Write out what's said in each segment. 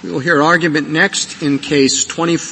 We will hear argument next in Case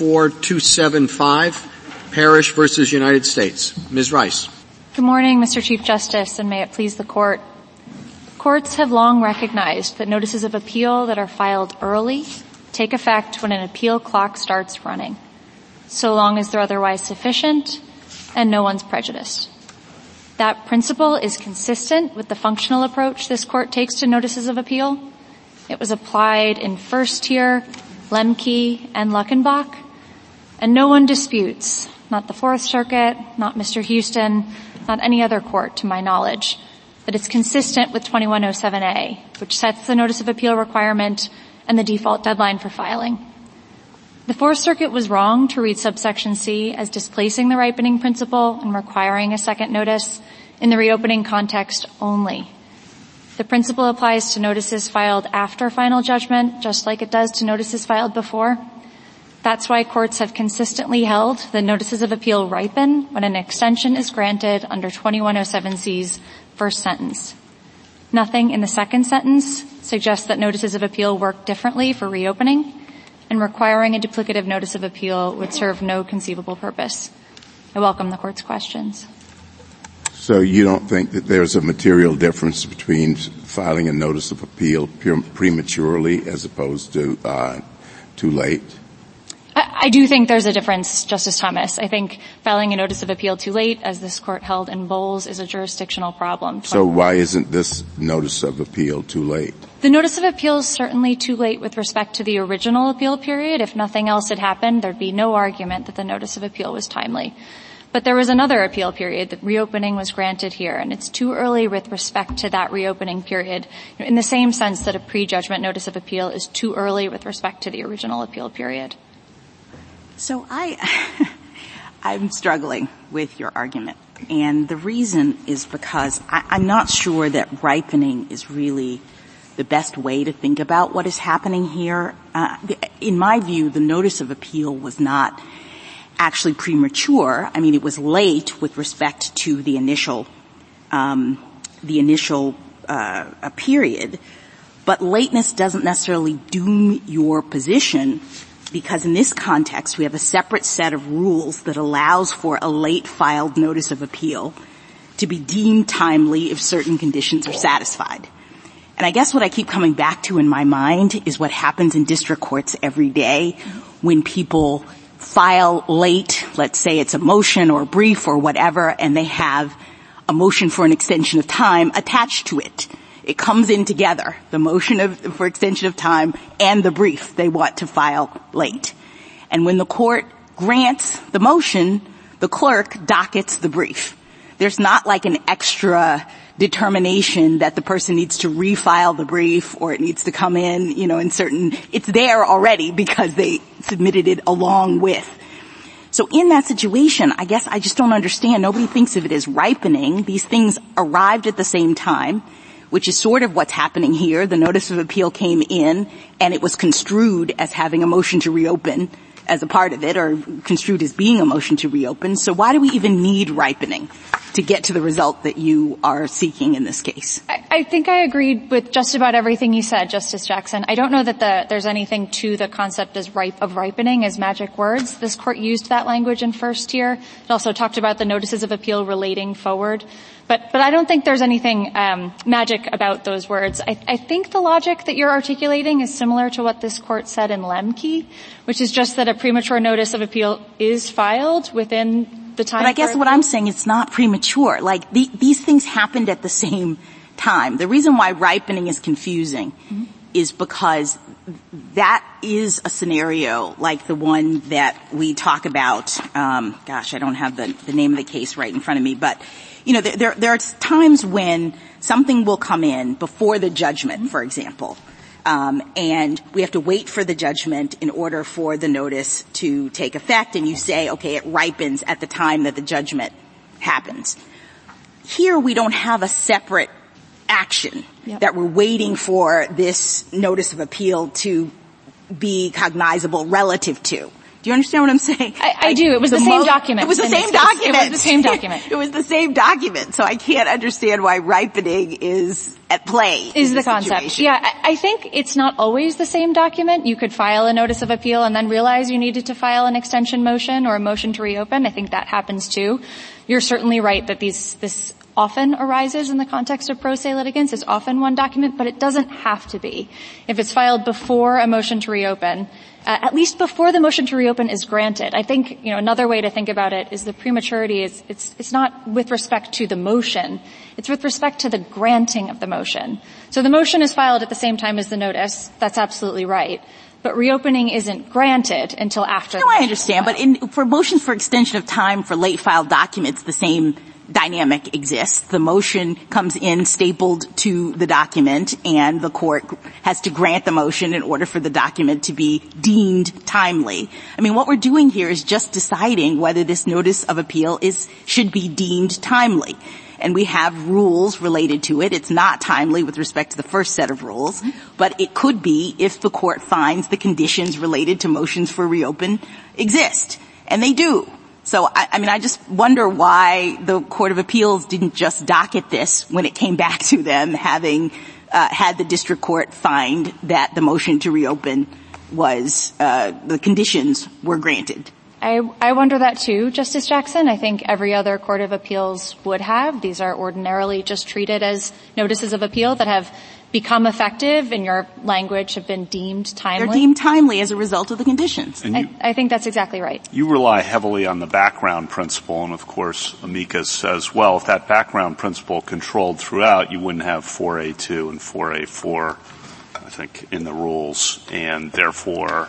24-275, Parrish versus United States. Ms. Rice. Good morning, Mr. Chief Justice, and may it please the Court. Courts have long recognized that notices of appeal that are filed early take effect when an appeal clock starts running, so long as they're otherwise sufficient and no one's prejudiced. That principle is consistent with the functional approach this Court takes to notices of appeal. It was applied in First Tier, Lemke, and Luckenbach, and no one disputes, not the Fourth Circuit, not Mr. Houston, not any other court to my knowledge, that it's consistent with 2107A, which sets the notice of appeal requirement and the default deadline for filing. The Fourth Circuit was wrong to read subsection C as displacing the ripening principle and requiring a second notice in the reopening context only. The principle applies to notices filed after final judgment, just like it does to notices filed before. That's why courts have consistently held that notices of appeal ripen when an extension is granted under 2107C's first sentence. Nothing in the second sentence suggests that notices of appeal work differently for reopening, and requiring a duplicative notice of appeal would serve no conceivable purpose. I welcome the Court's questions. So you don't think that there's a material difference between filing a notice of appeal prematurely as opposed to too late? I do think there's a difference, Justice Thomas. I think filing a notice of appeal too late, as this Court held in Bowles, is a jurisdictional problem. So why isn't this notice of appeal too late? The notice of appeal is certainly too late with respect to the original appeal period. If nothing else had happened, there'd be no argument that the notice of appeal was timely. But there was another appeal period that reopening was granted here, and it's too early with respect to that reopening period, in the same sense that a prejudgment notice of appeal is too early with respect to the original appeal period. So I'm struggling with your argument, and the reason is because I'm not sure that ripening is really the best way to think about what is happening here. In my view, the notice of appeal was not actually premature. I mean, it was late with respect to the initial period, but lateness doesn't necessarily doom your position, because in this context we have a separate set of rules that allows for a late filed notice of appeal to be deemed timely if certain conditions are satisfied. And I guess what I keep coming back to in my mind is what happens in district courts every day when people file late, let's say it's a motion or a brief or whatever, and they have a motion for an extension of time attached to it. It comes in together, the motion for extension of time and the brief they want to file late. And when the court grants the motion, the clerk dockets the brief. There's not like an extra determination that the person needs to refile the brief or it needs to come in, it's there already because they submitted it along with. So in that situation, I guess I just don't understand. Nobody thinks of it as ripening. These things arrived at the same time, which is sort of what's happening here. The notice of appeal came in and it was construed as having a motion to reopen as a part of it, or construed as being a motion to reopen. So why do we even need ripening to get to the result that you are seeking in this case? I think I agreed with just about everything you said, Justice Jackson. I don't know that there's anything to the concept of ripening as magic words. This Court used that language in First Tier. It also talked about the notices of appeal relating forward. But I don't think there's anything magic about those words. I think the logic that you're articulating is similar to what this Court said in Lemke, which is just that a premature notice of appeal is filed within the time. But I guess what I'm saying, it's not premature. Like these things happened at the same time. The reason why ripening is confusing is because that is a scenario like the one that we talk about. I don't have the name of the case right in front of me, but there are times when something will come in before the judgment, for example, and we have to wait for the judgment in order for the notice to take effect, and you say, okay, it ripens at the time that the judgment happens. Here we don't have a separate action that we're waiting for this notice of appeal to be cognizable relative to. Do you understand what I'm saying? I do. It was the same document. It was the same document. It was the same document. It was the same document. So I can't understand why ripening is at play. Is the concept. Yeah, I think it's not always the same document. You could file a notice of appeal and then realize you needed to file an extension motion or a motion to reopen. I think that happens too. You're certainly right that this often arises in the context of pro se litigants. It's often one document, but it doesn't have to be. If it's filed before a motion to reopen, at least before the motion to reopen is granted. I think, another way to think about it is the prematurity is, it's not with respect to the motion. It's with respect to the granting of the motion. So the motion is filed at the same time as the notice. That's absolutely right. But reopening isn't granted until after. No, I understand. But for motions for extension of time for late filed documents, the same dynamic exists. The motion comes in stapled to the document, and the court has to grant the motion in order for the document to be deemed timely. I mean, what we're doing here is just deciding whether this notice of appeal should be deemed timely. And we have rules related to it. It's not timely with respect to the first set of rules, but it could be if the court finds the conditions related to motions for reopen exist. And they do. So, I just wonder why the Court of Appeals didn't just docket this when it came back to them, having had the district court find that the motion to reopen was the conditions were granted. I wonder that too, Justice Jackson. I think every other Court of Appeals would have. These are ordinarily just treated as notices of appeal that have become effective, in your language, have been deemed timely. They're deemed timely as a result of the conditions. I think that's exactly right. You rely heavily on the background principle, and of course, amicus says, well, if that background principle controlled throughout, you wouldn't have 4A2 and 4A4, I think, in the rules, and therefore,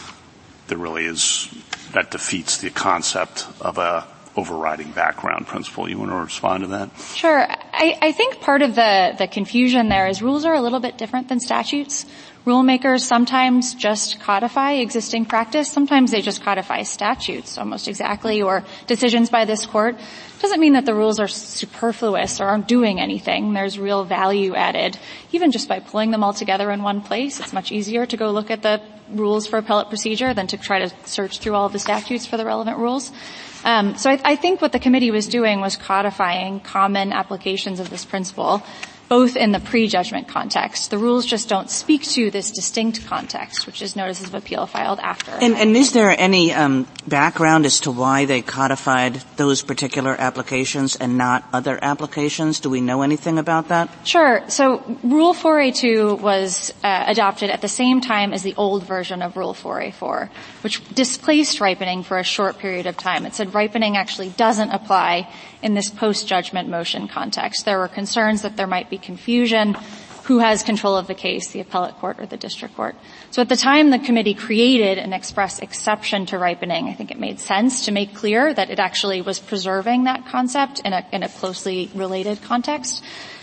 that defeats the concept of a overriding background principle. You want to respond to that? Sure. I think part of the confusion there is rules are a little bit different than statutes. Rulemakers sometimes just codify existing practice. Sometimes they just codify statutes almost exactly, or decisions by this court. Doesn't mean that the rules are superfluous or aren't doing anything. There's real value added. Even just by pulling them all together in one place, it's much easier to go look at the rules for appellate procedure than to try to search through all of the statutes for the relevant rules. So I think what the committee was doing was codifying common applications of this principle, both in the pre-judgment context. The rules just don't speak to this distinct context, which is notices of appeal filed after. And is there any background as to why they codified those particular applications and not other applications? Do we know anything about that? Sure. So Rule 4A2 was adopted at the same time as the old version of Rule 4A4, which displaced ripening for a short period of time. It said ripening actually doesn't apply in this post-judgment motion context. There were concerns that there might be confusion. Who has control of the case, the appellate court or the district court? So at the time the committee created an express exception to ripening, I think it made sense to make clear that it actually was preserving that concept in a closely related context.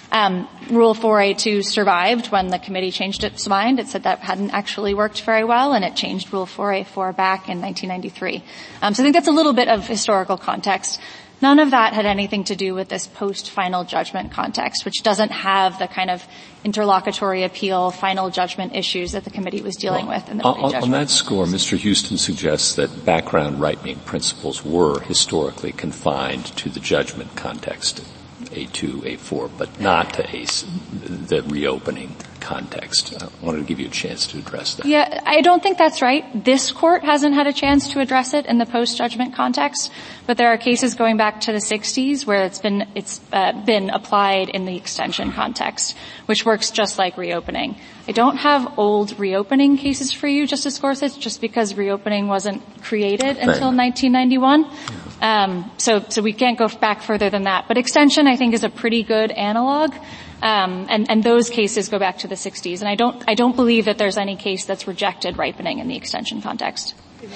Rule 4A2 survived when the committee changed its mind. It said that hadn't actually worked very well, and it changed Rule 4A4 back in 1993. So I think that's a little bit of historical context. None of that had anything to do with this post-final judgment context, which doesn't have the kind of interlocutory appeal, final judgment issues that the committee was dealing with in the pre-judgment. On that score, Mr. Houston suggests that background ripening principles were historically confined to the judgment context, A2, A4, but not to the reopening context. I wanted to give you a chance to address that. Yeah, I don't think that's right. This court hasn't had a chance to address it in the post-judgment context, but there are cases going back to the 60s where it's been applied in the extension context, which works just like reopening. I don't have old reopening cases for you, Justice Gorsuch, just because reopening wasn't created until 1991. So we can't go back further than that. But extension, I think, is a pretty good analog. And those cases go back to the 60s. And I don't believe that there's any case that's rejected ripening in the extension context.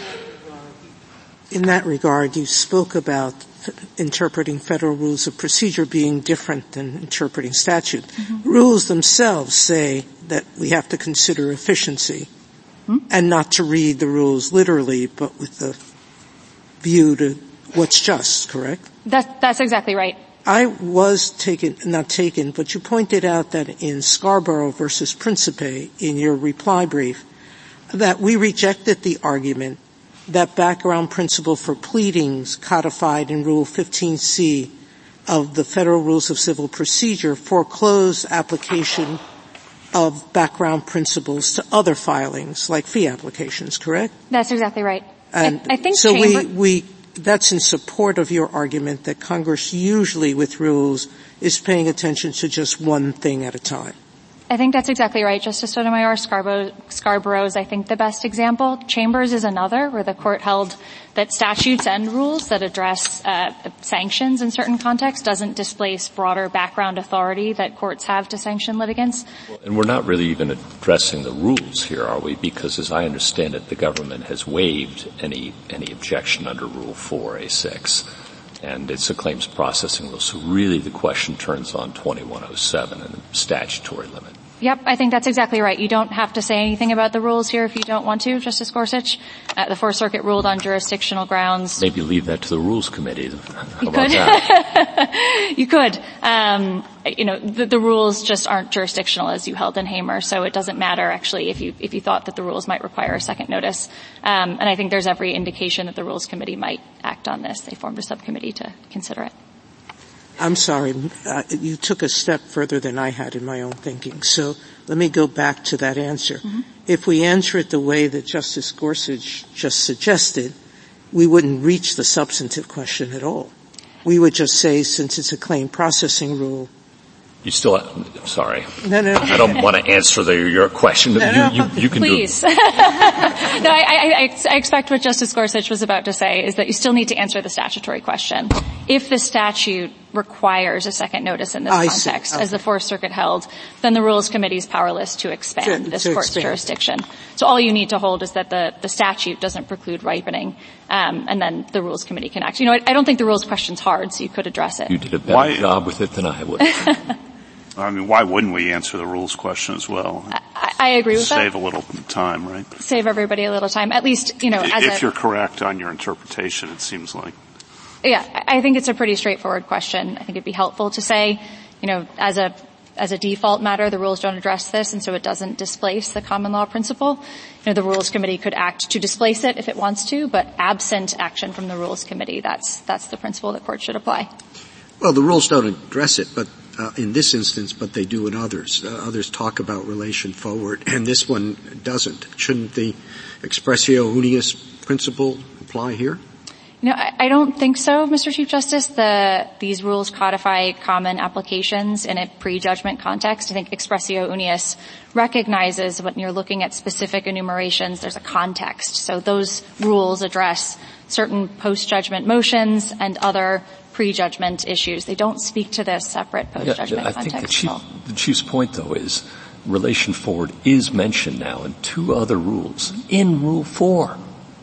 In that regard, you spoke about interpreting federal rules of procedure being different than interpreting statute. Mm-hmm. Rules themselves say that we have to consider efficiency and not to read the rules literally, but with the view to what's just, correct? That's exactly right. I was not taken, but you pointed out that in Scarborough versus Principe in your reply brief that we rejected the argument that background principle for pleadings codified in Rule 15C of the Federal Rules of Civil Procedure foreclose application of background principles to other filings, like fee applications, correct? That's exactly right. And I think so that's in support of your argument that Congress usually with rules is paying attention to just one thing at a time. I think that's exactly right. Justice Sotomayor, Scarborough's, I think, the best example. Chambers is another, where the court held that statutes and rules that address sanctions in certain contexts doesn't displace broader background authority that courts have to sanction litigants. And we're not really even addressing the rules here, are we? Because as I understand it, the government has waived any objection under Rule 4A6. And it's a claims processing rule. So really the question turns on 2107 and the statutory limit. Yep, I think that's exactly right. You don't have to say anything about the rules here if you don't want to, Justice Gorsuch. The Fourth Circuit ruled on jurisdictional grounds. Maybe leave that to the Rules Committee. How you about could. that? You could. The rules just aren't jurisdictional as you held in Hamer, so it doesn't matter actually if you thought that the rules might require a second notice. And I think there's every indication that the Rules Committee might act on this. They formed a subcommittee to consider it. I'm sorry, you took a step further than I had in my own thinking. So let me go back to that answer. Mm-hmm. If we answer it the way that Justice Gorsuch just suggested, we wouldn't reach the substantive question at all. We would just say, since it's a claim processing rule. You still, sorry. No. I don't want to answer your question. You can please. do it. No, I expect what Justice Gorsuch was about to say is that you still need to answer the statutory question. If the statute requires a second notice in this context, as the Fourth Circuit held, then the Rules Committee is powerless to expand this court's jurisdiction. So all you need to hold is that the statute doesn't preclude ripening, and then the Rules Committee can act. I don't think the rules question's hard, so you could address it. You did a better job with it than I would. I mean, why wouldn't we answer the rules question as well? I agree with that. Save a little time, right? Save everybody a little time. At least, if you're correct on your interpretation, it seems like. Yeah, I think it's a pretty straightforward question. I think it'd be helpful to say, as a default matter, the rules don't address this, and so it doesn't displace the common law principle. The Rules Committee could act to displace it if it wants to, but absent action from the Rules Committee, that's the principle that courts should apply. Well, the rules don't address it, but in this instance, but they do in others. Others talk about relation forward, and this one doesn't. Shouldn't the expressio unius principle apply here? I don't think so, Mr. Chief Justice. These rules codify common applications in a pre-judgment context. I think expressio unius recognizes when you're looking at specific enumerations, there's a context. So those rules address certain post-judgment motions and other pre-judgment issues. They don't speak to this separate post-judgment context. I think the Chief's point, though, is relation forward is mentioned now in two other rules. In Rule 4.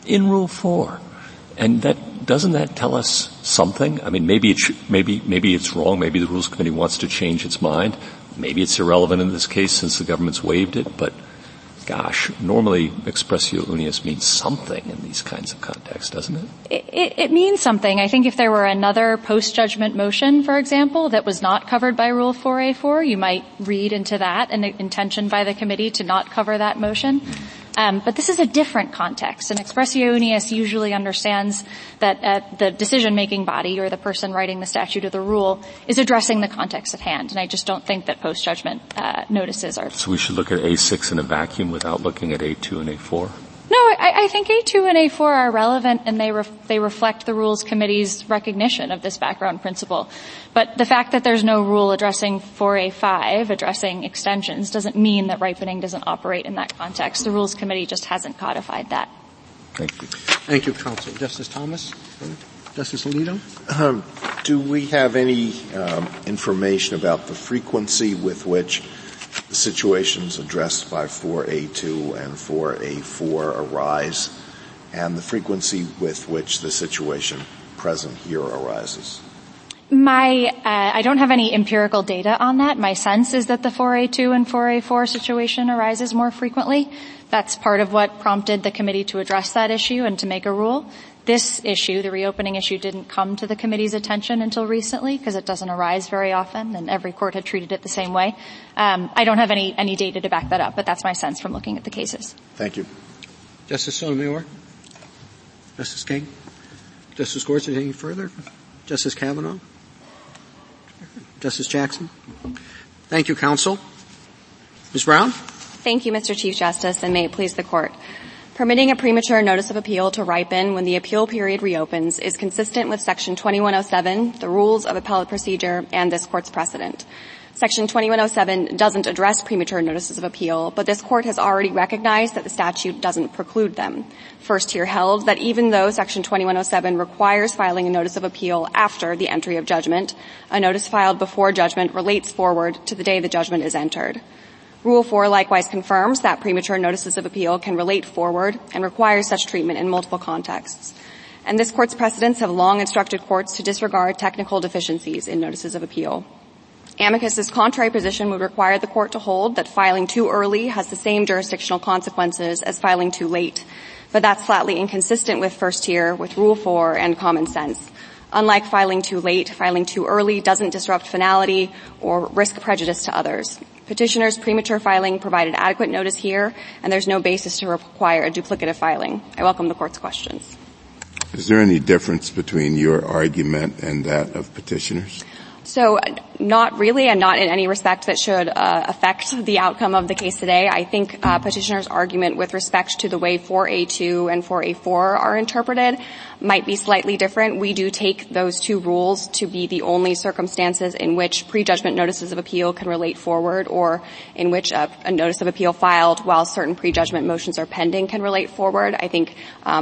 And doesn't that tell us something? I mean, maybe it's wrong. Maybe the Rules Committee wants to change its mind. Maybe it's irrelevant in this case since the government's waived it, but gosh, normally expressio unius means something in these kinds of contexts, doesn't it? It means something. I think if there were another post-judgment motion, for example, that was not covered by Rule 4A4, you might read into that an intention by the committee to not cover that motion. But this is a different context. And expressio unius usually understands that the decision-making body or the person writing the statute or the rule is addressing the context at hand. And I just don't think that post-judgment notices are. So we should look at A6 in a vacuum without looking at A2 and A4? No, I think A2 and A4 are relevant and they reflect the Rules Committee's recognition of this background principle. But the fact that there's no rule addressing 4A5, addressing extensions, doesn't mean that ripening doesn't operate in that context. The Rules Committee just hasn't codified that. Thank you. Thank you, Counsel. Justice Thomas? Justice Alito? Do we have any information about the frequency with which the situations addressed by 4A2 and 4A4 arise, and the frequency with which the situation present here arises? I don't have any empirical data on that. My sense is that the 4A2 and 4A4 situation arises more frequently. That's part of what prompted the committee to address that issue and to make a rule. This issue, the reopening issue, didn't come to the committee's attention until recently because it doesn't arise very often and every court had treated it the same way. I don't have any data to back that up, but that's my sense from looking at the cases. Thank you. Justice Sotomayor? Justice Kagan? Justice Gorsuch, any further? Justice Kavanaugh? Justice Jackson? Thank you, counsel. Ms. Brown? Thank you, Mr. Chief Justice, and may it please the Court. Permitting a premature notice of appeal to ripen when the appeal period reopens is consistent with Section 2107, the rules of appellate procedure, and this Court's precedent. Section 2107 doesn't address premature notices of appeal, but this Court has already recognized that the statute doesn't preclude them. First here held that even though Section 2107 requires filing a notice of appeal after the entry of judgment, a notice filed before judgment relates forward to the day the judgment is entered. Rule 4 likewise confirms that premature notices of appeal can relate forward and requires such treatment in multiple contexts. And this Court's precedents have long instructed courts to disregard technical deficiencies in notices of appeal. Amicus's contrary position would require the Court to hold that filing too early has the same jurisdictional consequences as filing too late. But that's flatly inconsistent with first tier, with Rule 4, and common sense. Unlike filing too late, filing too early doesn't disrupt finality or risk prejudice to others. Petitioner's premature filing provided adequate notice here, and there's no basis to require a duplicative filing. I welcome the Court's questions. Is there any difference between your argument and that of petitioners? So not really, and not in any respect that should affect the outcome of the case today. I think petitioner's argument with respect to the way 4A2 and 4A4 are interpreted might be slightly different. We do take those two rules to be the only circumstances in which prejudgment notices of appeal can relate forward, or in which a notice of appeal filed while certain prejudgment motions are pending can relate forward. I think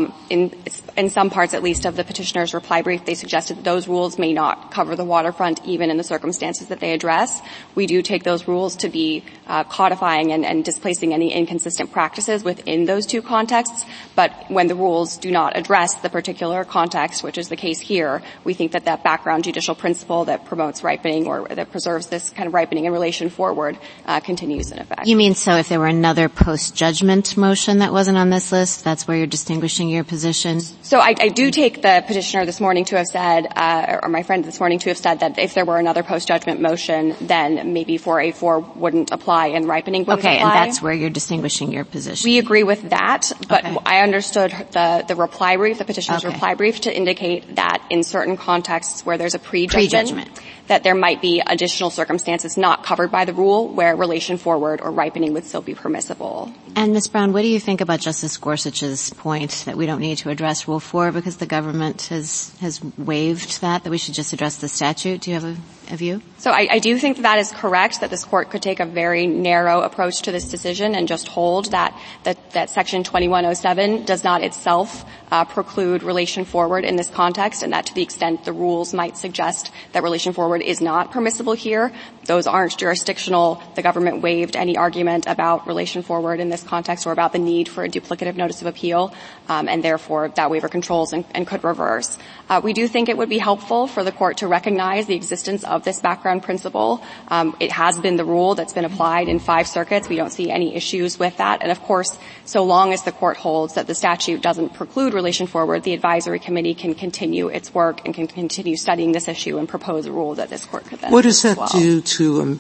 in some parts, at least, of the petitioner's reply brief, they suggested that those rules may not cover the waterfront even in the circumstances that they address. We do take those rules to be codifying and displacing any inconsistent practices within those two contexts, but when the rules do not address the particular context, which is the case here, we think that that background judicial principle that promotes ripening or that preserves this kind of ripening in relation forward continues in effect. You mean so if there were another post-judgment motion that wasn't on this list, that's where you're distinguishing your position? So I do take the petitioner this morning to have said, or my friend this morning to have said that if there were another post-judgment motion, then maybe 4A4 wouldn't apply and ripening wouldn't apply. Okay, and that's where you're distinguishing your position. We agree with that, but okay. I understood the reply brief, the petitioner's reply brief, to indicate that in certain contexts where there's a prejudgment, that there might be additional circumstances not covered by the rule where relation forward or ripening would still be permissible. And Ms. Brown, what do you think about Justice Gorsuch's point that we don't need to address Rule 4 because the government has waived that we should just address the statute? Do you have a view? So I do think that is correct, that this Court could take a very narrow approach to this decision and just hold that Section 2107 does not itself preclude relation forward in this context, and that to the extent the rules might suggest that relation forward is not permissible here, those aren't jurisdictional. The government waived any argument about relation forward in this context or about the need for a duplicative notice of appeal, and therefore that waiver controls and could reverse. We do think it would be helpful for the Court to recognize the existence of this background principle. It has been the rule that's been applied in 5 circuits. We don't see any issues with that. And of course, so long as the Court holds that the statute doesn't preclude relation forward, the advisory committee can continue its work and can continue studying this issue and propose a rule that this Court could then What does that do to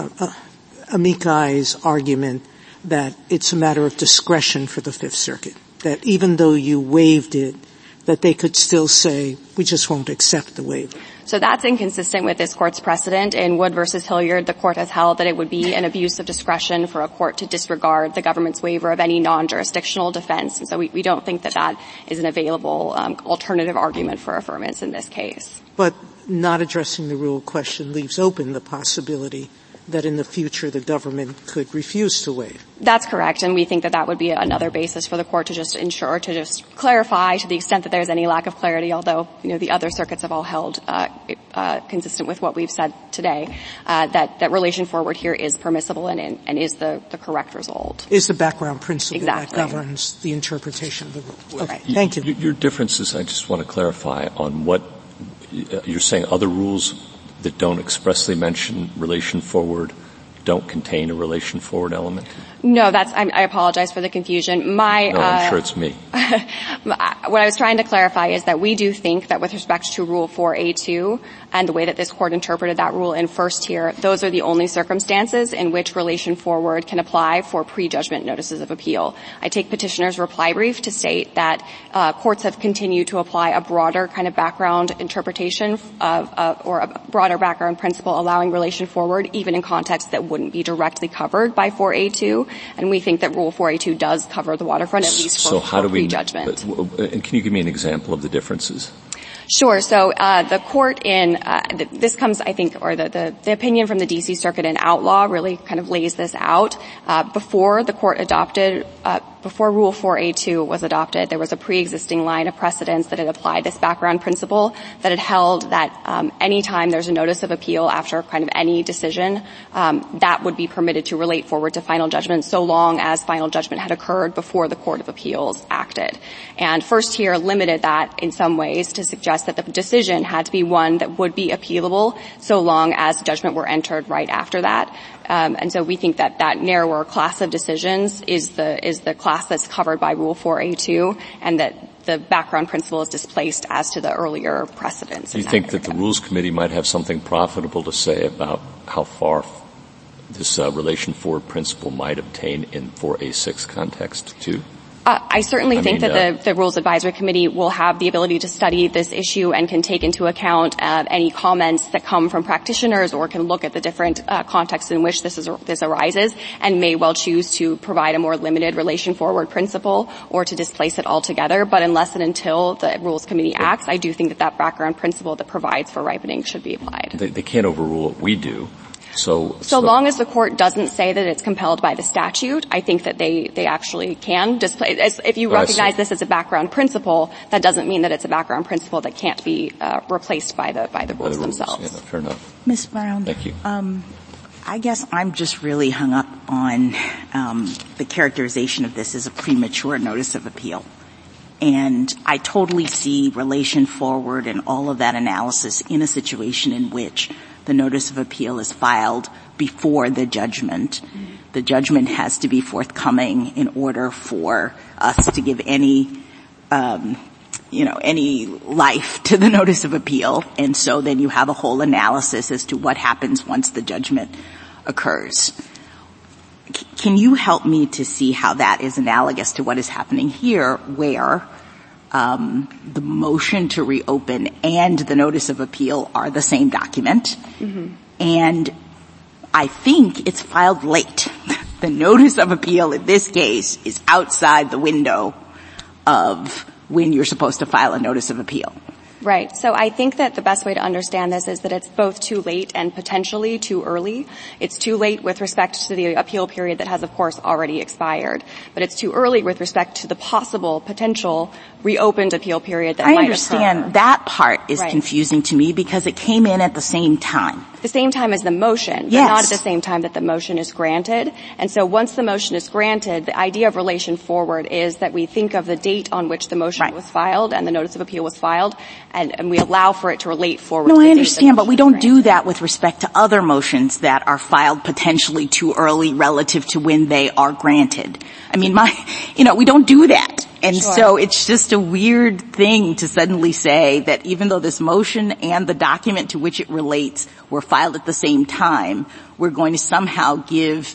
Amici's argument that it's a matter of discretion for the Fifth Circuit, that even though you waived it, that they could still say, we just won't accept the waiver? So that's inconsistent with this Court's precedent. In Wood v. Hilliard, the Court has held that it would be an abuse of discretion for a court to disregard the government's waiver of any non-jurisdictional defense. And so we don't think that that is an available alternative argument for affirmance in this case. But not addressing the rule question leaves open the possibility that in the future the government could refuse to waive. That's correct, and we think that that would be another basis for the Court to just ensure, to just clarify to the extent that there's any lack of clarity, although, the other circuits have all held consistent with what we've said today, that relation forward here is permissible and is the correct result. Is the background principle that governs the interpretation of the rule. Okay, right. Thank you. Your differences, I just want to clarify on what you're saying. Other rules that don't expressly mention relation forward don't contain a relation forward element? No, I apologize for the confusion. I'm sure it's me. What I was trying to clarify is that we do think that with respect to Rule 4A2 and the way that this court interpreted that rule in first tier, those are the only circumstances in which relation forward can apply for prejudgment notices of appeal. I take petitioner's reply brief to state that courts have continued to apply a broader kind of background interpretation or a broader background principle allowing relation forward even in contexts that wouldn't be directly covered by 4A2. And we think that Rule 4A2 does cover the waterfront at least for prejudgment. And can you give me an example of the differences? Sure. So the court in this comes, I think, or the opinion from the D.C. Circuit in Outlaw really kind of lays this out. Before the court adopted, before Rule 4A2 was adopted, there was a pre-existing line of precedents that had applied this background principle that had held that any time there's a notice of appeal after kind of any decision, that would be permitted to relate forward to final judgment so long as final judgment had occurred before the Court of Appeals acted. And first tier limited that in some ways to suggest that the decision had to be one that would be appealable so long as judgment were entered right after that. And so we think that that narrower class of decisions is the class that's covered by Rule 4A2 and that the background principle is displaced as to the earlier precedents. Do you think that the Rules Committee might have something profitable to say about how far this relation forward principle might obtain in 4A6 context too? I certainly think that the Rules Advisory Committee will have the ability to study this issue and can take into account any comments that come from practitioners or can look at the different contexts in which this arises and may well choose to provide a more limited relation forward principle or to displace it altogether. But unless and until the Rules Committee acts, I do think that background principle that provides for ripening should be applied. They can't overrule what we do. So long as the court doesn't say that it's compelled by the statute, I think that they actually can displace. If you recognize this as a background principle, that doesn't mean that it's a background principle that can't be replaced by the rules themselves. Yeah, fair enough. Ms. Brown. Thank you. I guess I'm just really hung up on the characterization of this as a premature notice of appeal. And I totally see relation forward and all of that analysis in a situation in which the notice of appeal is filed before the judgment. Mm-hmm. The judgment has to be forthcoming in order for us to give any life to the notice of appeal. And so then you have a whole analysis as to what happens once the judgment occurs. Can you help me to see how that is analogous to what is happening here, where the motion to reopen and the notice of appeal are the same document? Mm-hmm. And I think it's filed late. The notice of appeal in this case is outside the window of when you're supposed to file a notice of appeal. Right. So I think that the best way to understand this is that it's both too late and potentially too early. It's too late with respect to the appeal period that has, of course, already expired. But it's too early with respect to the possible potential reopened appeal period that might occur. I understand that part is confusing to me because it came in at the same time. The same time as the motion, yes, but not at the same time that the motion is granted. And so once the motion is granted, the idea of relation forward is that we think of the date on which the motion was filed and the notice of appeal was filed, and we allow for it to relate forward. No, I understand, but we don't do that with respect to other motions that are filed potentially too early relative to when they are granted. I mean, we don't do that. And so it's just a weird thing to suddenly say that even though this motion and the document to which it relates were filed at the same time, we're going to somehow give,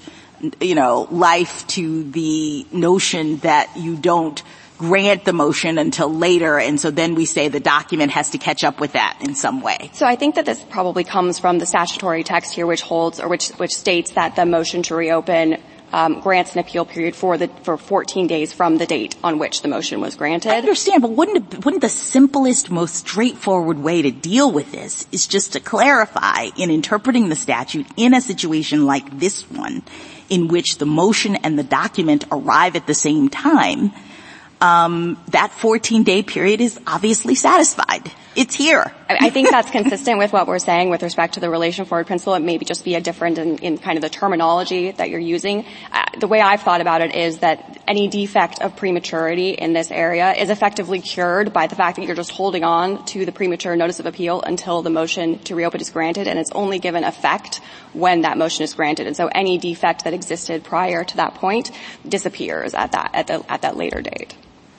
life to the notion that you don't grant the motion until later, and so then we say the document has to catch up with that in some way. So I think that this probably comes from the statutory text here, which holds or which states that the motion to reopen grants an appeal period for 14 days from the date on which the motion was granted. I understand, but wouldn't the simplest, most straightforward way to deal with this is just to clarify in interpreting the statute in a situation like this one, in which the motion and the document arrive at the same time, that 14-day period is obviously satisfied. It's here. I think that's consistent with what we're saying with respect to the relation forward principle. It may just be a different in kind of the terminology that you're using. The way I've thought about it is that any defect of prematurity in this area is effectively cured by the fact that you're just holding on to the premature notice of appeal until the motion to reopen is granted, and it's only given effect when that motion is granted. And so any defect that existed prior to that point disappears at that later date.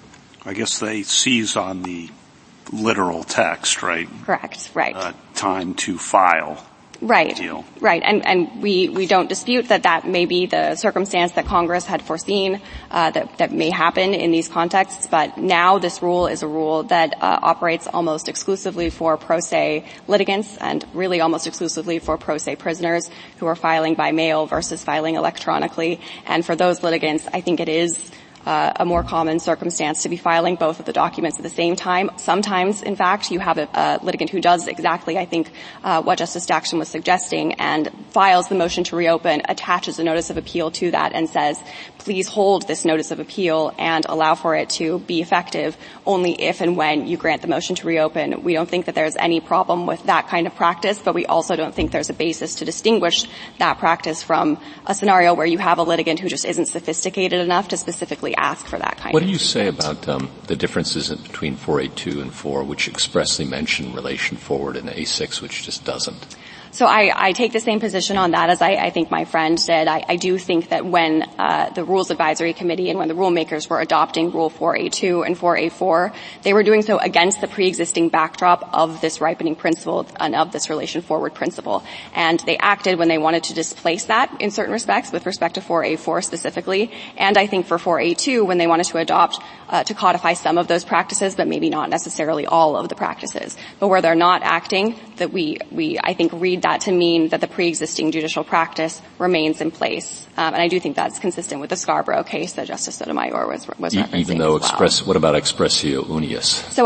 I guess they seize on the literal text, right? Correct, right. Time to file. Right, deal. Right. And we don't dispute that may be the circumstance that Congress had foreseen, that may happen in these contexts, but now this rule is a rule that, operates almost exclusively for pro se litigants and really almost exclusively for pro se prisoners who are filing by mail versus filing electronically. And for those litigants, I think it is a more common circumstance to be filing both of the documents at the same time. Sometimes, in fact, you have a litigant who does exactly, I think, what Justice Jackson was suggesting and files the motion to reopen, attaches a notice of appeal to that and says, please hold this notice of appeal and allow for it to be effective only if and when you grant the motion to reopen. We don't think that there's any problem with that kind of practice, but we also don't think there's a basis to distinguish that practice from a scenario where you have a litigant who just isn't sophisticated enough to specifically ask for that kind of What do you say about the differences between 4A2 and 4, which expressly mention relation forward, and A6, which just doesn't? So I take the same position on that as I think my friend did. I do think that when the Rules Advisory Committee and when the rulemakers were adopting Rule 4A2 and 4A4, they were doing so against the pre-existing backdrop of this ripening principle and of this relation forward principle. And they acted when they wanted to displace that in certain respects, with respect to 4A4 specifically. And I think for 4A2, when they wanted to adopt, to codify some of those practices, but maybe not necessarily all of the practices. But where they're not acting, that we I think, read that to mean that the pre-existing judicial practice remains in place. And I do think that's consistent with the Scarborough case that Justice Sotomayor was referencing. Even though what about expressio unius? So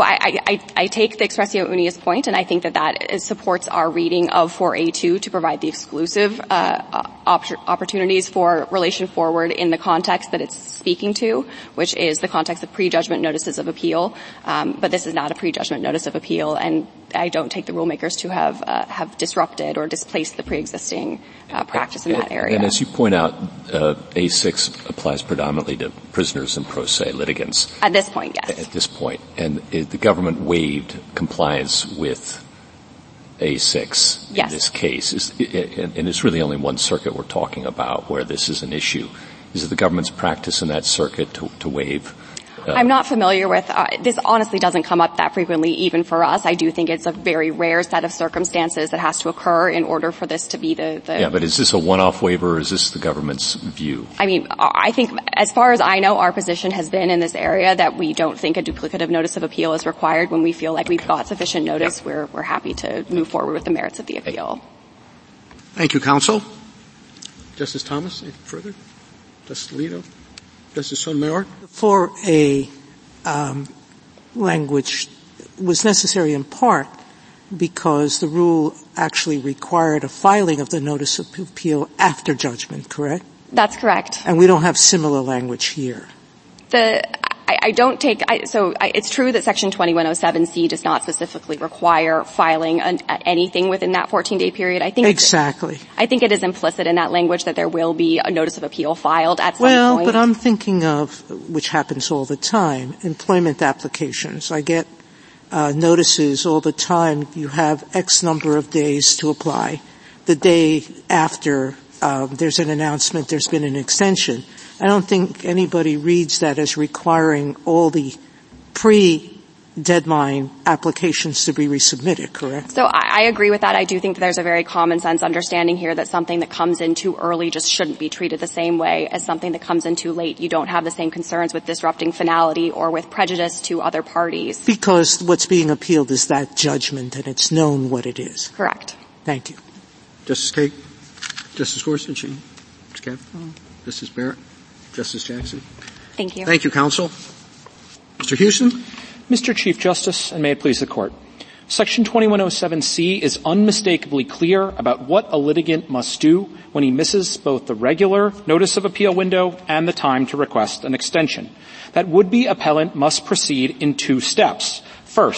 I take the expressio unius point, and I think that supports our reading of 4A2 to provide the exclusive opportunities for relation forward in the context that it's speaking to, which is the context of prejudgment notices of appeal. But this is not a prejudgment notice of appeal, and I don't take the rulemakers to have disrupted or displaced the pre-existing practice in that area. And as you point out, A6 applies predominantly to prisoners and pro se litigants. At this point, yes. At this point. And the government waived compliance with A6 in this case. And it's really only one circuit we're talking about where this is an issue. Is it the government's practice in that circuit to waive? I'm not familiar with this. Honestly, doesn't come up that frequently, even for us. I do think it's a very rare set of circumstances that has to occur in order for this to be the. Yeah, but is this a one-off waiver, or is this the government's view? I mean, I think, as far as I know, our position has been in this area that we don't think a duplicative notice of appeal is required. When we feel like we've got sufficient notice, we're happy to move forward with the merits of the appeal. Thank you, counsel. Justice Thomas, any further? Justice Alito? Justice Sotomayor? The 4A language was necessary in part because the rule actually required a filing of the notice of appeal after judgment, correct? That's correct. And we don't have similar language here. It's true that Section 2107C does not specifically require filing anything within that 14-day period. I think exactly. I think it is implicit in that language that there will be a notice of appeal filed at some point. Well, but I'm thinking of, which happens all the time, employment applications. I get notices all the time. You have X number of days to apply. The day after there's an announcement, there's been an extension. I don't think anybody reads that as requiring all the pre-deadline applications to be resubmitted, correct? So I agree with that. I do think that there's a very common sense understanding here that something that comes in too early just shouldn't be treated the same way as something that comes in too late. You don't have the same concerns with disrupting finality or with prejudice to other parties. Because what's being appealed is that judgment, and it's known what it is. Correct. Thank you. Justice Kagan? Justice Gorsuch? Justice Kavanaugh? Justice Barrett? Justice Jackson? Thank you. Thank you, counsel. Mr. Houston? Mr. Chief Justice, and may it please the Court. Section 2107C is unmistakably clear about what a litigant must do when he misses both the regular notice of appeal window and the time to request an extension. That would-be appellant must proceed in two steps. First,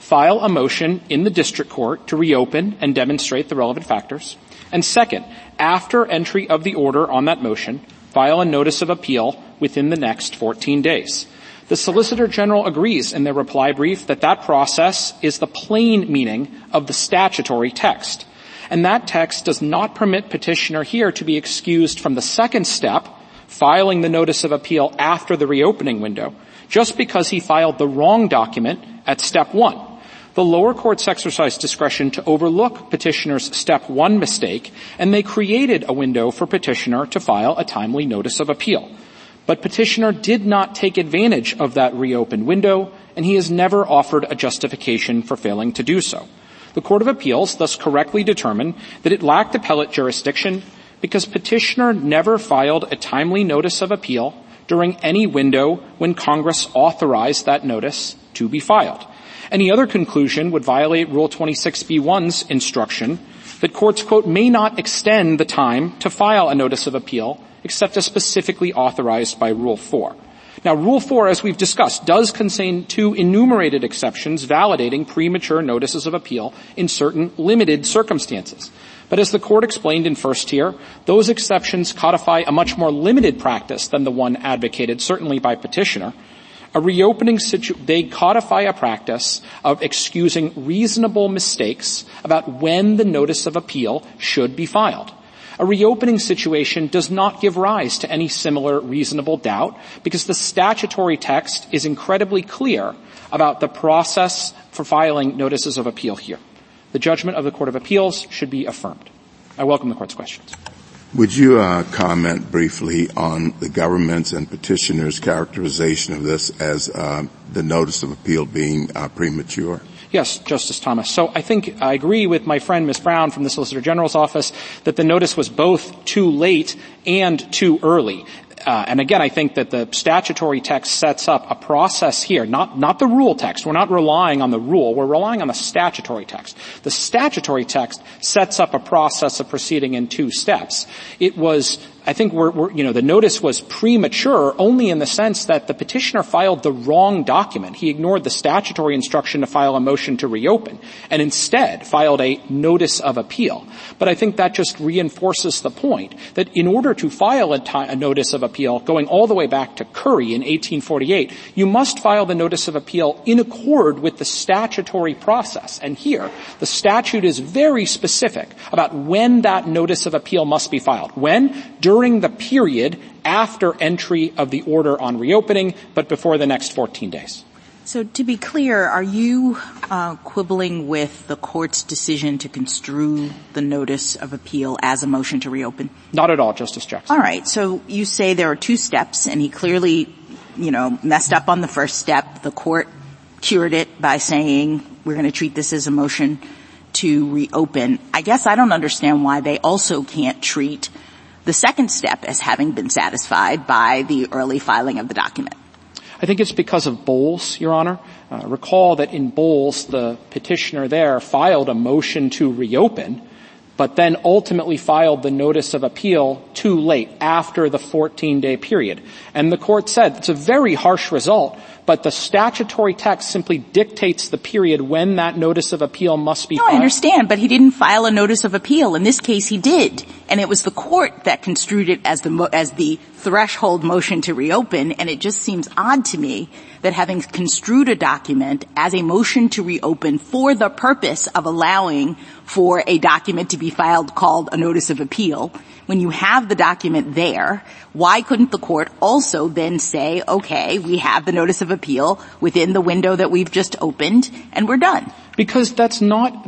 file a motion in the district court to reopen and demonstrate the relevant factors. And second, after entry of the order on that motion, file a notice of appeal within the next 14 days. The Solicitor General agrees in their reply brief that that process is the plain meaning of the statutory text. And that text does not permit petitioner here to be excused from the second step, filing the notice of appeal after the reopening window, just because he filed the wrong document at step 1. The lower courts exercised discretion to overlook petitioner's step 1 mistake, and they created a window for petitioner to file a timely notice of appeal. But petitioner did not take advantage of that reopened window, and he has never offered a justification for failing to do so. The Court of Appeals thus correctly determined that it lacked appellate jurisdiction because petitioner never filed a timely notice of appeal during any window when Congress authorized that notice to be filed. Any other conclusion would violate Rule 26b1's instruction that courts, quote, may not extend the time to file a notice of appeal except as specifically authorized by Rule 4. Now, Rule 4, as we've discussed, does contain 2 enumerated exceptions validating premature notices of appeal in certain limited circumstances. But as the Court explained in first tier, those exceptions codify a much more limited practice than the one advocated, certainly by petitioner. They codify a practice of excusing reasonable mistakes about when the notice of appeal should be filed. A reopening situation does not give rise to any similar reasonable doubt because the statutory text is incredibly clear about the process for filing notices of appeal here. The judgment of the Court of Appeals should be affirmed. I welcome the Court's questions. Would you comment briefly on the government's and petitioner's characterization of this as the notice of appeal being premature? Yes, Justice Thomas. So I think I agree with my friend Ms. Brown from the Solicitor General's office that the notice was both too late and too early. And again, I think that the statutory text sets up a process here, not the rule text. We're not relying on the rule. We're relying on the statutory text. The statutory text sets up a process of proceeding in 2 steps. It was, I think the notice was premature only in the sense that the petitioner filed the wrong document. He ignored the statutory instruction to file a motion to reopen and instead filed a notice of appeal. But I think that just reinforces the point that in order to file a notice of appeal, going all the way back to Curry in 1848, you must file the notice of appeal in accord with the statutory process. And here, the statute is very specific about when that notice of appeal must be filed. When? During the period after entry of the order on reopening, but before the next 14 days. So to be clear, are you quibbling with the Court's decision to construe the notice of appeal as a motion to reopen? Not at all, Justice Jackson. All right. So you say there are 2 steps, and he clearly, messed up on the first step. The Court cured it by saying we're going to treat this as a motion to reopen. I guess I don't understand why they also can't treat the second step as having been satisfied by the early filing of the document. I think it's because of Bowles, Your Honor. Recall that in Bowles, the petitioner there filed a motion to reopen, but then ultimately filed the notice of appeal too late, after the 14-day period. And the Court said it's a very harsh result, but the statutory text simply dictates the period when that notice of appeal must be filed. I understand, but he didn't file a notice of appeal. In this case, he did. And it was the Court that construed it as the threshold motion to reopen, and it just seems odd to me that having construed a document as a motion to reopen for the purpose of allowing for a document to be filed called a notice of appeal, when you have the document there, why couldn't the Court also then say, okay, we have the notice of appeal within the window that we've just opened, and we're done? Because there's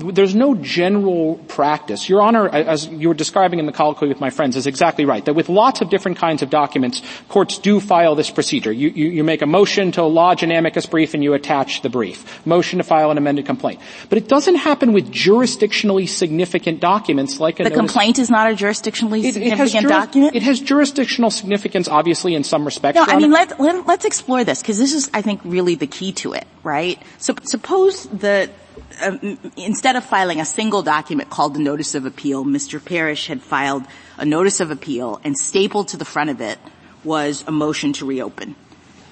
no general practice. Your Honor, as you were describing in the colloquy with my friends, is exactly right, that with lots of different kinds of documents, courts do file this procedure. You make a motion to lodge an amicus brief and you attach the brief. Motion to file an amended complaint. But it doesn't happen with jurisdictionally significant documents like a notice. The complaint is not a jurisdictionally significant document? It has jurisdictional significance, obviously, in some respects. No, I mean, let's explore this, because this is, I think, really the key to it, right? So suppose instead of filing a single document called the notice of appeal, Mr. Parrish had filed a notice of appeal, and stapled to the front of it was a motion to reopen.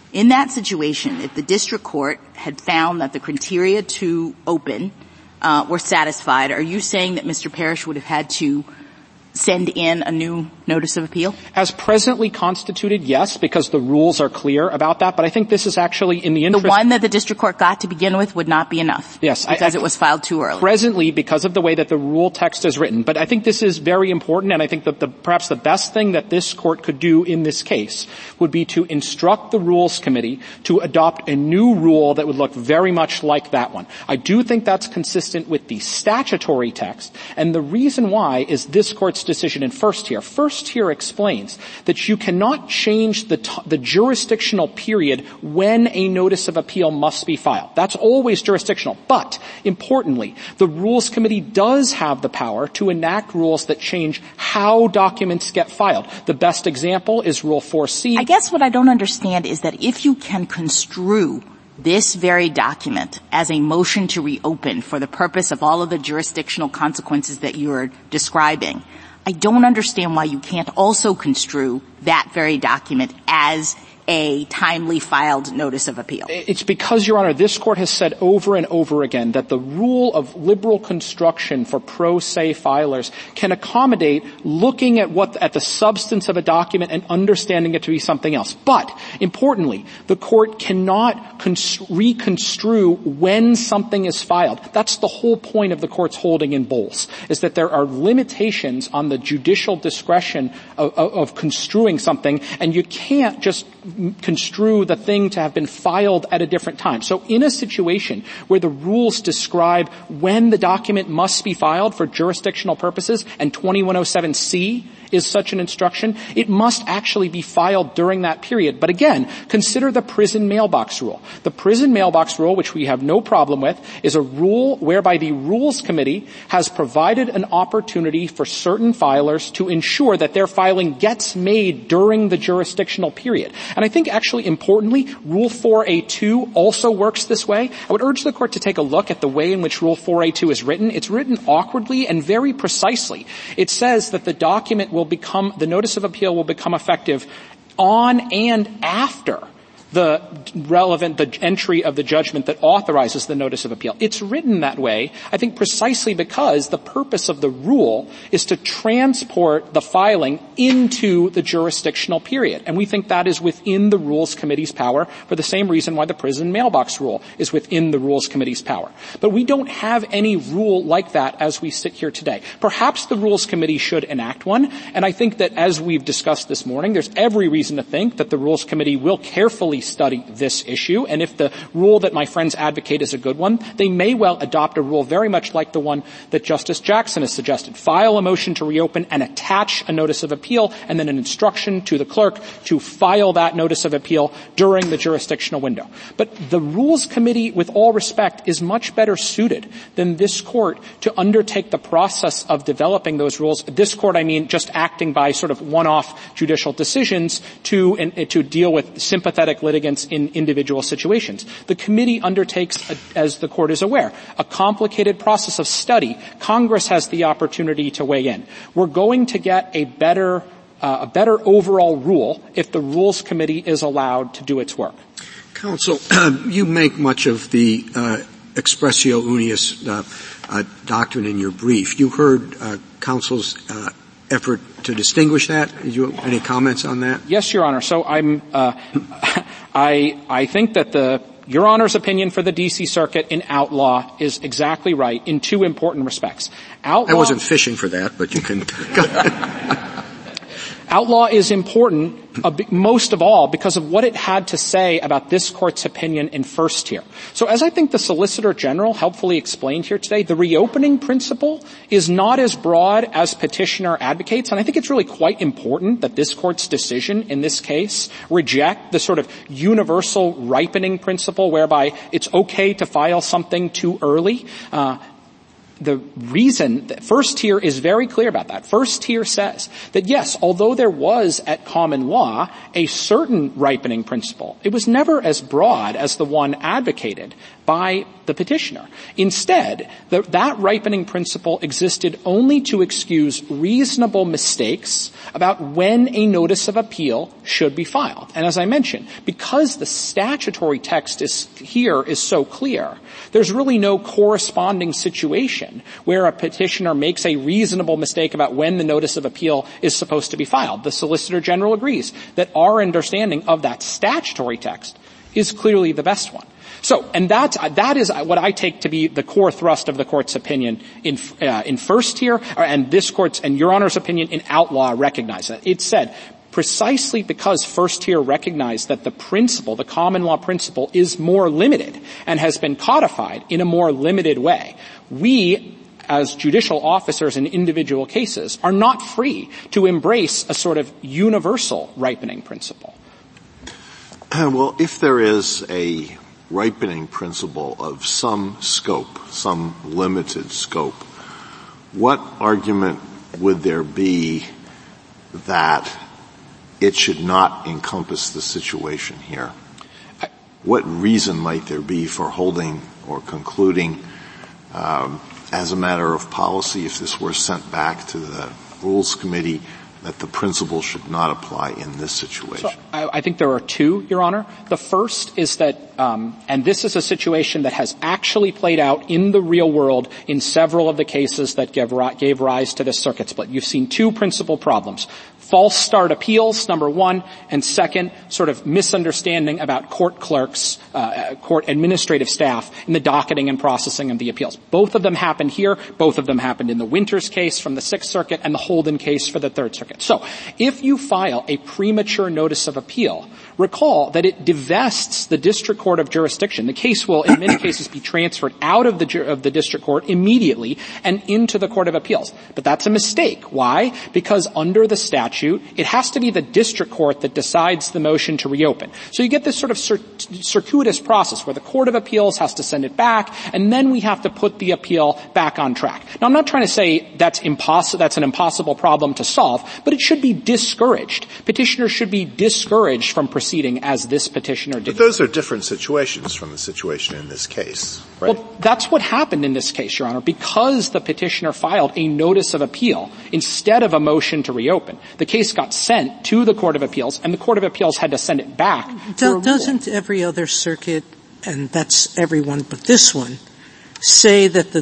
In that situation, if the district court had found that the criteria to open were satisfied, are you saying that Mr. Parrish would have had to send in a new notice of appeal? As presently constituted, yes, because the rules are clear about that, but I think this is actually in the interest... The one that the district court got to begin with would not be enough? Yes. Because it was filed too early? Presently, because of the way that the rule text is written. But I think this is very important, and I think that perhaps the best thing that this court could do in this case would be to instruct the Rules Committee to adopt a new rule that would look very much like that one. I do think that's consistent with the statutory text, and the reason why is this court's decision in First Tier. First Tier explains that you cannot change the jurisdictional period when a notice of appeal must be filed. That's always jurisdictional. But, importantly, the Rules Committee does have the power to enact rules that change how documents get filed. The best example is Rule 4C. I guess what I don't understand is that if you can construe this very document as a motion to reopen for the purpose of all of the jurisdictional consequences that you're describing, I don't understand why you can't also construe that very document as a timely filed notice of appeal. It's because, Your Honor, this court has said over and over again that the rule of liberal construction for pro se filers can accommodate looking at the substance of a document and understanding it to be something else. But, importantly, the court cannot reconstrue when something is filed. That's the whole point of the court's holding in Bowles, is that there are limitations on the judicial discretion of construing something, and you can't just construe the thing to have been filed at a different time. So in a situation where the rules describe when the document must be filed for jurisdictional purposes, and 2107C is such an instruction, it must actually be filed during that period. But again, consider the prison mailbox rule. The prison mailbox rule, which we have no problem with, is a rule whereby the Rules Committee has provided an opportunity for certain filers to ensure that their filing gets made during the jurisdictional period. And I think actually importantly, Rule 4A2 also works this way. I would urge the court to take a look at the way in which Rule 4A2 is written. It's written awkwardly and very precisely. It says that the notice of appeal will become effective on and after the entry of the judgment that authorizes the notice of appeal. It's written that way, I think, precisely because the purpose of the rule is to transport the filing into the jurisdictional period. And we think that is within the Rules Committee's power for the same reason why the prison mailbox rule is within the Rules Committee's power. But we don't have any rule like that as we sit here today. Perhaps the Rules Committee should enact one, and I think that as we've discussed this morning, there's every reason to think that the Rules Committee will carefully study this issue, and if the rule that my friends advocate is a good one, they may well adopt a rule very much like the one that Justice Jackson has suggested. File a motion to reopen and attach a notice of appeal, and then an instruction to the clerk to file that notice of appeal during the jurisdictional window. But the Rules Committee, with all respect, is much better suited than this court to undertake the process of developing those rules. This court, I mean, just acting by sort of one-off judicial decisions to deal with sympathetic litigants in individual situations. The committee undertakes, as the court is aware, a complicated process of study. Congress has the opportunity to weigh in. We're going to get a better overall rule if the Rules Committee is allowed to do its work. Counsel, you make much of the expressio unius doctrine in your brief. You heard counsel's effort to distinguish that. Any comments on that? Yes, Your Honor. So I think that Your Honor's opinion for the D.C. Circuit in outlaw is exactly right in two important respects. I wasn't fishing for that, but you can. Outlaw is important, most of all, because of what it had to say about this Court's opinion in First Tier. So as I think the Solicitor General helpfully explained here today, the reopening principle is not as broad as petitioner advocates, and I think it's really quite important that this Court's decision in this case reject the sort of universal ripening principle whereby it's okay to file something too early. the reason that first tier is very clear about that. First tier says that yes, although there was at common law a certain ripening principle, it was never as broad as the one advocated by the petitioner. Instead, that ripening principle existed only to excuse reasonable mistakes about when a notice of appeal should be filed. And as I mentioned, because the statutory text is so clear, there's really no corresponding situation where a petitioner makes a reasonable mistake about when the notice of appeal is supposed to be filed. The Solicitor General agrees that our understanding of that statutory text is clearly the best one. So, and that is what I take to be the core thrust of the Court's opinion in first tier, and this Court's and Your Honor's opinion in outlaw recognize that. It said, precisely because first tier recognized that the principle, the common law principle, is more limited and has been codified in a more limited way, we, as judicial officers in individual cases, are not free to embrace a sort of universal ripening principle. Well, if there is a ripening principle of some scope, some limited scope, what argument would there be that it should not encompass the situation here? What reason might there be for holding or concluding, as a matter of policy, if this were sent back to the Rules Committee, that the principle should not apply in this situation? So I think there are two, Your Honor. The first is that, and this is a situation that has actually played out in the real world in several of the cases that gave rise to this circuit split. You've seen two principal problems. False start appeals, number one, and second, sort of misunderstanding about court clerks, court administrative staff in the docketing and processing of the appeals. Both of them happened here. Both of them happened in the Winters case from the Sixth Circuit and the Holden case for the Third Circuit. So, if you file a premature notice of appeal, recall that it divests the district court of jurisdiction. The case will, in many cases, be transferred out of the district court immediately and into the Court of Appeals. But that's a mistake. Why? Because under the statute, it has to be the district court that decides the motion to reopen. So you get this sort of circuitous process where the Court of Appeals has to send it back, and then we have to put the appeal back on track. Now, I'm not trying to say that's an impossible problem to solve, but it should be discouraged. Petitioners should be discouraged from proceeding as this petitioner did. But those are different situations from the situation in this case, right? Well, that's what happened in this case, Your Honor, because the petitioner filed a notice of appeal instead of a motion to reopen. The case got sent to the Court of Appeals, and the Court of Appeals had to send it back. Doesn't every other circuit, and that's everyone but this one, say that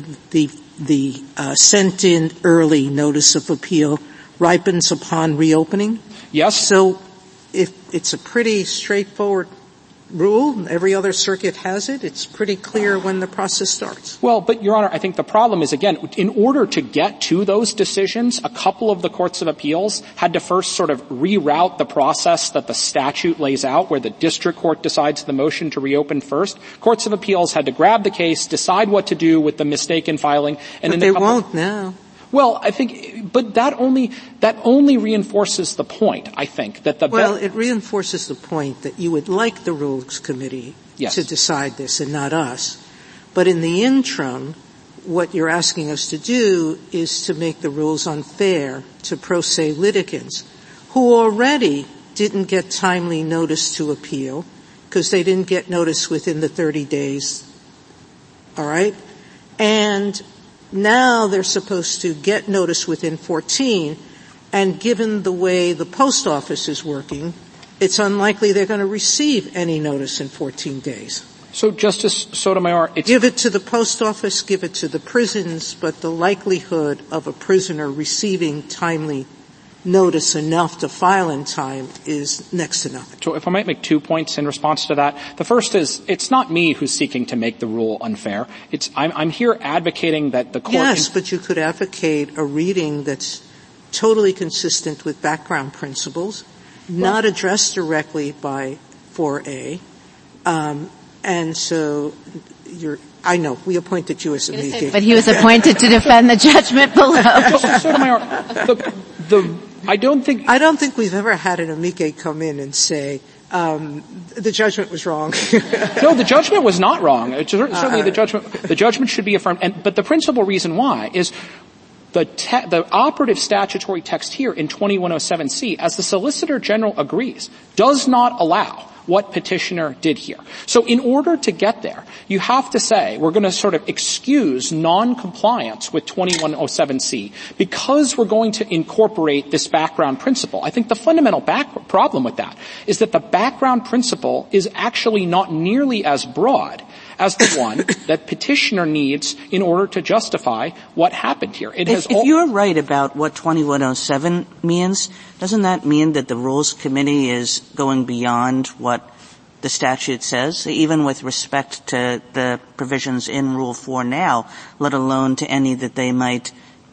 the sent in early notice of appeal ripens upon reopening? Yes. So if it's a pretty straightforward rule, every other circuit has it, it's pretty clear when the process starts. Well, but Your Honor, I think the problem is, again, in order to get to those decisions, a couple of the courts of appeals had to first sort of reroute the process that the statute lays out, where the district court decides the motion to reopen first. Courts of appeals had to grab the case, decide what to do with the mistake in filing, and but they won't now. Well, I think, but that only reinforces the point, I think, that it reinforces the point that you would like the Rules Committee to decide this and not us. But in the interim, what you're asking us to do is to make the rules unfair to pro se litigants who already didn't get timely notice to appeal because they didn't get notice within the 30 days. All right? And now they're supposed to get notice within 14, and given the way the post office is working, it's unlikely they're going to receive any notice in 14 days. So, Justice Sotomayor, give it to the post office, give it to the prisons, but the likelihood of a prisoner receiving timely notice enough to file in time is next to nothing. So if I might make 2 points in response to that. The first is, it's not me who's seeking to make the rule unfair. I'm here advocating that the court... Yes, but you could advocate a reading that's totally consistent with background principles, not addressed directly by 4A, and so I know, we appointed you as amici. But he was appointed to defend the judgment below. Sotomayor, I don't think we've ever had an amici come in and say, the judgment was wrong. No, the judgment was not wrong. Certainly the judgment should be affirmed. But the principal reason why is the operative statutory text here in 2107C, as the Solicitor General agrees, does not allow what petitioner did here. So in order to get there, you have to say we're going to sort of excuse non-compliance with 2107C because we're going to incorporate this background principle. I think the fundamental problem with that is that the background principle is actually not nearly as broad as the one that petitioner needs in order to justify what happened here. If you're right about what 2107 means, doesn't that mean that the Rules Committee is going beyond what the statute says, even with respect to the provisions in Rule 4 now, let alone to any that they might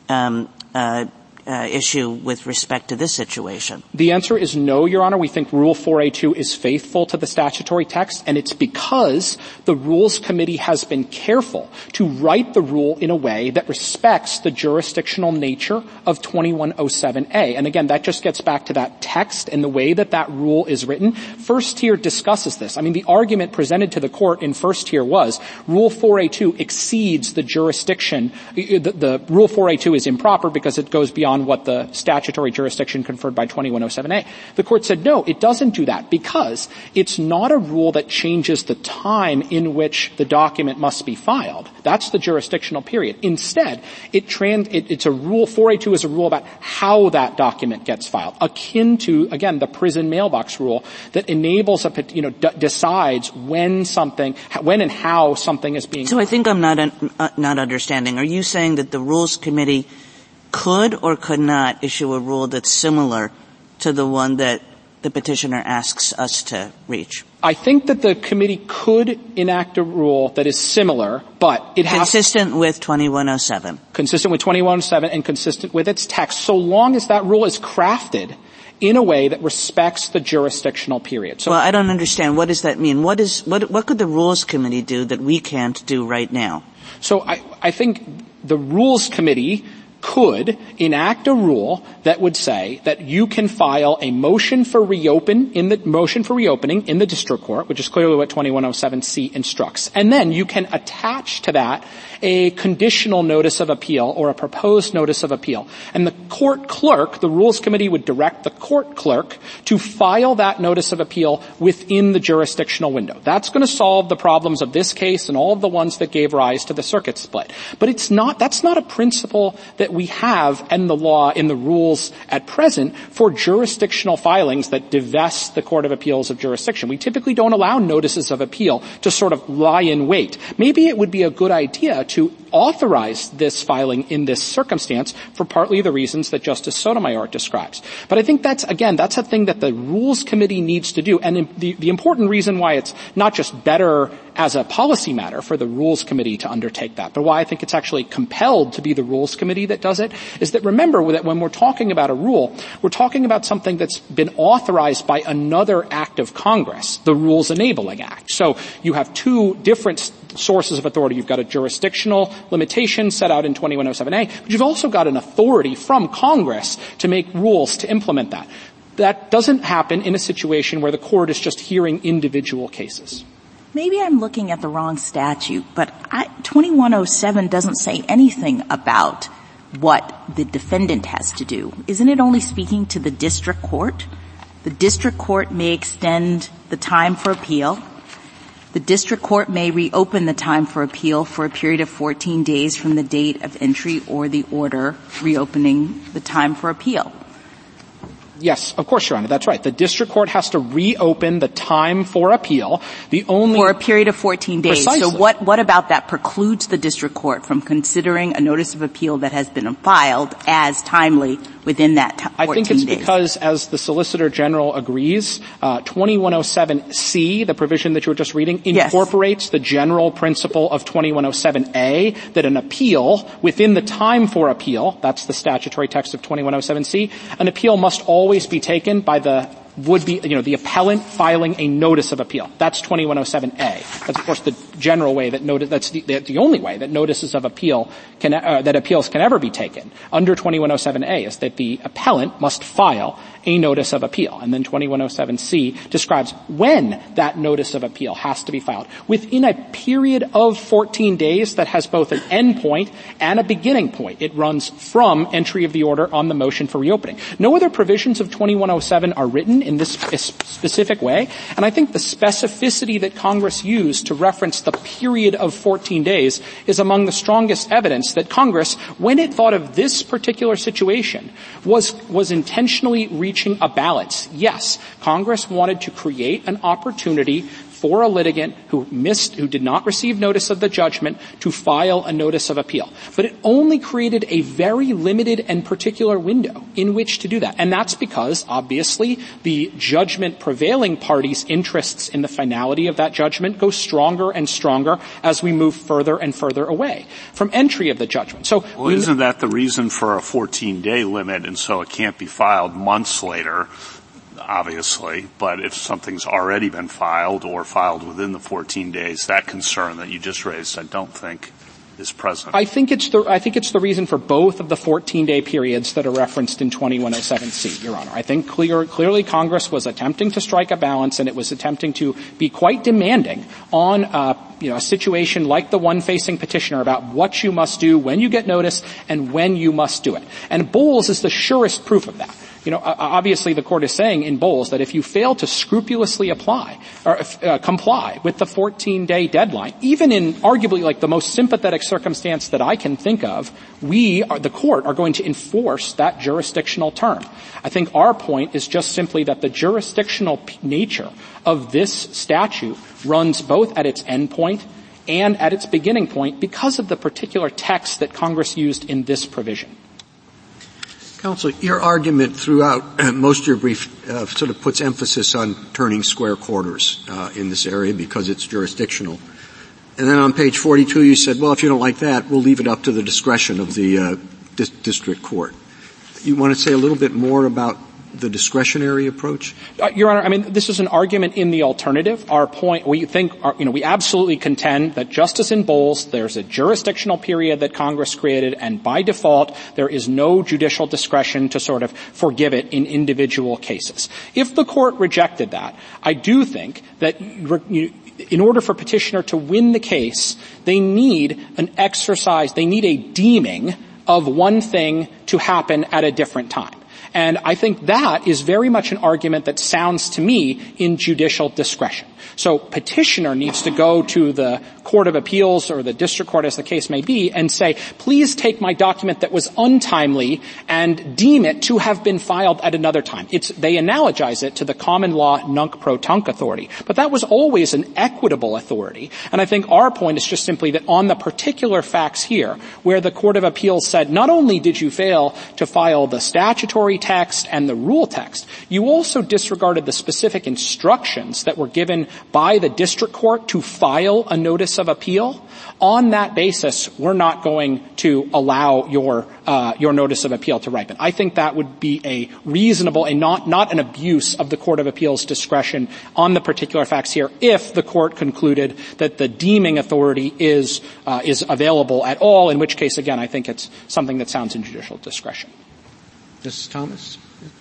issue with respect to this situation? The answer is no, Your Honor. We think Rule 4A2 is faithful to the statutory text, and it's because the Rules Committee has been careful to write the rule in a way that respects the jurisdictional nature of 2107A. And again, that just gets back to that text and the way that that rule is written. First Tier discusses this. I mean, the argument presented to the Court in First Tier was Rule 4A2 exceeds the jurisdiction. The Rule 4A2 is improper because it goes beyond what the statutory jurisdiction conferred by 2107A. The Court said, no, it doesn't do that because it's not a rule that changes the time in which the document must be filed. That's the jurisdictional period. Instead, it's a rule, 4A2 is a rule about how that document gets filed, akin to, again, the prison mailbox rule that enables decides when and how something is being. So I think I'm not understanding. Are you saying that the Rules Committee could or could not issue a rule that's similar to the one that the petitioner asks us to reach? I think that the committee could enact a rule that is similar, but it has consistent with 2107. Consistent with 2107 and consistent with its text, so long as that rule is crafted in a way that respects the jurisdictional period. So, well, I don't understand. What does that mean? What could the Rules Committee do that we can't do right now? So I think the Rules Committee could enact a rule that would say that you can file a motion for reopening in the district court, which is clearly what 2107C instructs. And then you can attach to that a conditional notice of appeal or a proposed notice of appeal. And the court clerk, the Rules Committee would direct the court clerk to file that notice of appeal within the jurisdictional window. That's going to solve the problems of this case and all of the ones that gave rise to the circuit split. But that's not a principle that we have in the law, in the rules at present for jurisdictional filings that divest the Court of Appeals of jurisdiction. We typically don't allow notices of appeal to sort of lie in wait. Maybe it would be a good idea to authorize this filing in this circumstance for partly the reasons that Justice Sotomayor describes. But I think that's a thing that the Rules Committee needs to do. And the important reason why it's not just better as a policy matter for the Rules Committee to undertake that, but why I think it's actually compelled to be the Rules Committee that does it, is that remember that when we're talking about a rule, we're talking about something that's been authorized by another act of Congress, the Rules Enabling Act. So you have two different sources of authority. You've got a jurisdictional limitation set out in 2107A, but you've also got an authority from Congress to make rules to implement that. That doesn't happen in a situation where the court is just hearing individual cases. Maybe I'm looking at the wrong statute, but 2107 doesn't say anything about what the defendant has to do. Isn't it only speaking to the district court? The district court may extend the time for appeal. The district court may reopen the time for appeal for a period of 14 days from the date of entry or the order reopening the time for appeal. Yes, of course, Your Honor. That's right. The district court has to reopen the time for appeal. For a period of 14 days. Precisely. So what about that precludes the district court from considering a notice of appeal that has been filed as timely within that 14 days? I think it's because, as the Solicitor General agrees, 2107C, the provision that you were just reading, incorporates the general principle of 2107A that an appeal within the time for appeal, that's the statutory text of 2107C, an appeal must always be taken by the would be, the appellant filing a notice of appeal. That's 2107A. That's, of course, the general way that that's the only way that notices of appeal that appeals can ever be taken under 2107A is that the appellant must file a notice of appeal. And then 2107C describes when that notice of appeal has to be filed within a period of 14 days that has both an end point and a beginning point. It runs from entry of the order on the motion for reopening. No other provisions of 2107 are written in this specific way, and I think the specificity that Congress used to reference the period of 14 days is among the strongest evidence that Congress, when it thought of this particular situation, was intentionally reaching a balance. Yes, Congress wanted to create an opportunity for a litigant who did not receive notice of the judgment to file a notice of appeal. But it only created a very limited and particular window in which to do that. And that's because, obviously, the judgment prevailing party's interests in the finality of that judgment go stronger and stronger as we move further and further away from entry of the judgment. So, isn't that the reason for a 14-day limit, and so it can't be filed months later? Obviously, but if something's already been filed or filed within the 14 days, that concern that you just raised, I don't think is present. I think it's the reason for both of the 14-day periods that are referenced in 2107C, Your Honor. I think clearly Congress was attempting to strike a balance, and it was attempting to be quite demanding on a situation like the one facing petitioner about what you must do when you get notice and when you must do it. And Bowles is the surest proof of that. Obviously the court is saying in Bowles that if you fail to scrupulously apply or comply with the 14-day deadline, even in arguably like the most sympathetic circumstance that I can think of, the court, are going to enforce that jurisdictional term. I think our point is just simply that the jurisdictional nature of this statute runs both at its end point and at its beginning point because of the particular text that Congress used in this provision. Counsel, your argument throughout most of your brief sort of puts emphasis on turning square corners in this area because it's jurisdictional. And then on page 42 you said, well, if you don't like that, we'll leave it up to the discretion of the district court. You want to say a little bit more about the discretionary approach? Your Honor, this is an argument in the alternative. Our point, we absolutely contend that just as in Bowles, there's a jurisdictional period that Congress created, and by default, there is no judicial discretion to sort of forgive it in individual cases. If the court rejected that, I do think that in order for petitioner to win the case, they need a deeming of one thing to happen at a different time. And I think that is very much an argument that sounds to me in judicial discretion. So petitioner needs to go to the Court of Appeals or the district court, as the case may be, and say, please take my document that was untimely and deem it to have been filed at another time. They analogize it to the common law nunc pro tunc authority. But that was always an equitable authority. And I think our point is just simply that on the particular facts here, where the Court of Appeals said, not only did you fail to file the statutory text and the rule text, you also disregarded the specific instructions that were given by the district court to file a notice of appeal. On that basis, we're not going to allow your notice of appeal to ripen. I think that would be a reasonable and not an abuse of the Court of Appeals discretion on the particular facts here if the court concluded that the deeming authority is available at all, in which case, again, I think it's something that sounds in judicial discretion. Justice Thomas?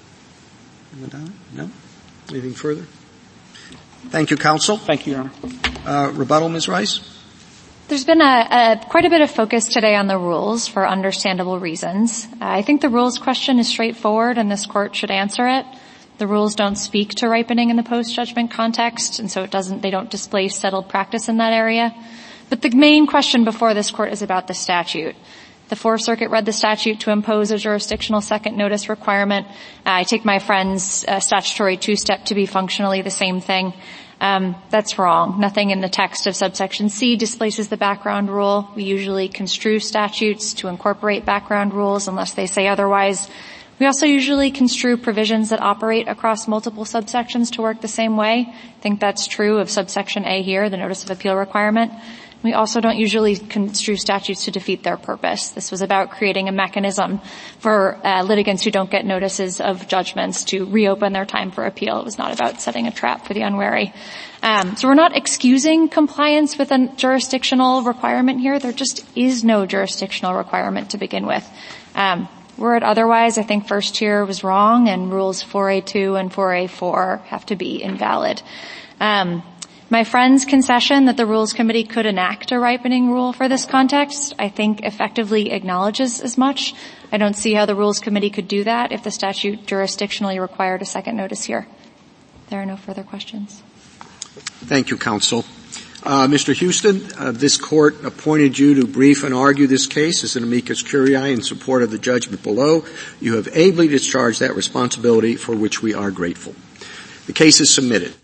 No? Anything further? Thank you, counsel. Thank you, Your Honor. Rebuttal, Ms. Rice? There's been quite a bit of focus today on the rules for understandable reasons. I think the rules question is straightforward and this court should answer it. The rules don't speak to ripening in the post-judgment context, and so they don't displace settled practice in that area. But the main question before this court is about the statute. The Fourth Circuit read the statute to impose a jurisdictional second notice requirement. I take my friend's statutory two-step to be functionally the same thing. That's wrong. Nothing in the text of subsection C displaces the background rule. We usually construe statutes to incorporate background rules unless they say otherwise. We also usually construe provisions that operate across multiple subsections to work the same way. I think that's true of subsection A here, the notice of appeal requirement. We also don't usually construe statutes to defeat their purpose. This was about creating a mechanism for litigants who don't get notices of judgments to reopen their time for appeal. It was not about setting a trap for the unwary. So we're not excusing compliance with a jurisdictional requirement here. There just is no jurisdictional requirement to begin with. Were it otherwise, I think first tier was wrong, and rules 4A2 and 4A4 have to be invalid. My friend's concession that the Rules Committee could enact a ripening rule for this context, I think effectively acknowledges as much. I don't see how the Rules Committee could do that if the statute jurisdictionally required a second notice here. There are no further questions. Thank you, counsel. Mr. Houston, this court appointed you to brief and argue this case as an amicus curiae in support of the judgment below. You have ably discharged that responsibility, for which we are grateful. The case is submitted.